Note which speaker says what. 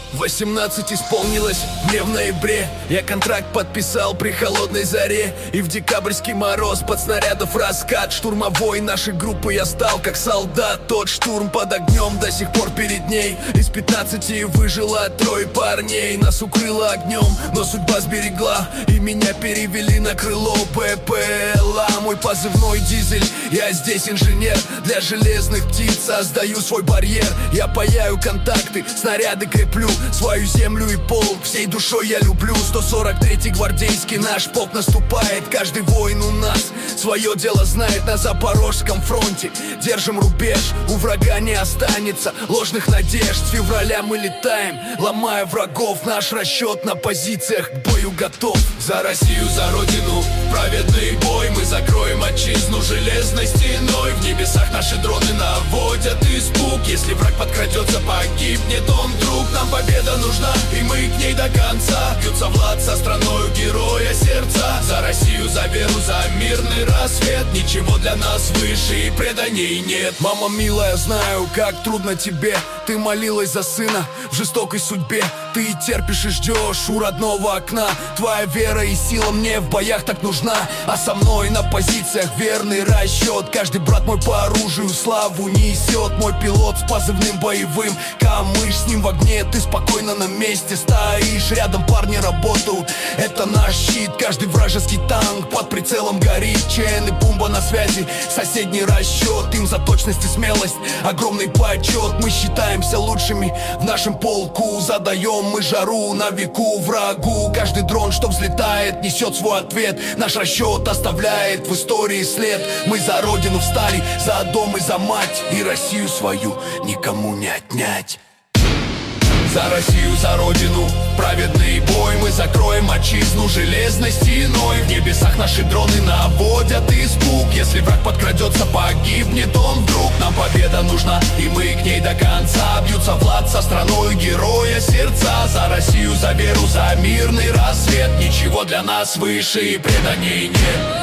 Speaker 1: 18 исполнилось мне в ноябре. Я контракт подписал при холодной заре. И в декабрьский мороз под снарядов раскат штурмовой нашей группы я стал как солдат. Тот штурм под огнем до сих пор перед ней. Из 15 выжило 3 парней. Нас укрыло огнем, но судьба сберегла. И меня перевели на крыло БПЛА. Мой позывной дизель, я здесь инженер. Для железных птиц создаю свой барьер. Я паяю контакты, снаряды креплю. Свою землю и пол всей душой я люблю. 143-й гвардейский наш полк наступает. Каждый воин у нас свое дело знает. На Запорожском фронте держим рубеж. У врага не останется ложных надежд. С февраля мы летаем, ломая врагов. Наш расчет на позициях к бою готов. За Россию, за Родину, праведный бой. Мы закроем отчизну железной стеной. В небесах наши дроны наводят испуг. Если враг подкрадется, погибнет он, друг. Нам победа нужна, и мы к ней до конца. Бьются Влад со страною героя сердца. За Россию, за веру, за мирный рассвет. Ничего для нас выше и преданий нет. Мама милая, знаю, как трудно тебе. Ты молилась за сына в жестокой судьбе. Ты терпишь и ждешь у родного окна. Твоя вера и сила мне в боях так нужна. А со мной на позициях верный расчет. Каждый брат мой по оружию славу несет. Мой пилот с позывным боевым Камыш, с ним в огне ты спокойно на месте стоишь. Рядом парни работают, это наш щит. Каждый вражеский танк под прицелом горит. ЧН и Бумба на связи, соседний расчет. Им за точность и смелость огромный почет. Мы считаемся лучшими в нашем полку. Задаем мы жару на веку врагу. Каждый дрон, что взлетает, несет свой ответ. Наш расчет оставляет в истории след. Мы за родину встали, за дом и за мать. И Россию свою никому не отнять. За Россию, за Родину, праведный бой. Мы закроем отчизну железной стеной. В небесах наши дроны наводят испуг. Если враг подкрадется, погибнет он вдруг. Нам победа нужна, и мы к ней до конца. Бьются Влад со страною героя сердца. За Россию, за веру, за мирный рассвет. Ничего для нас выше и преданий нет.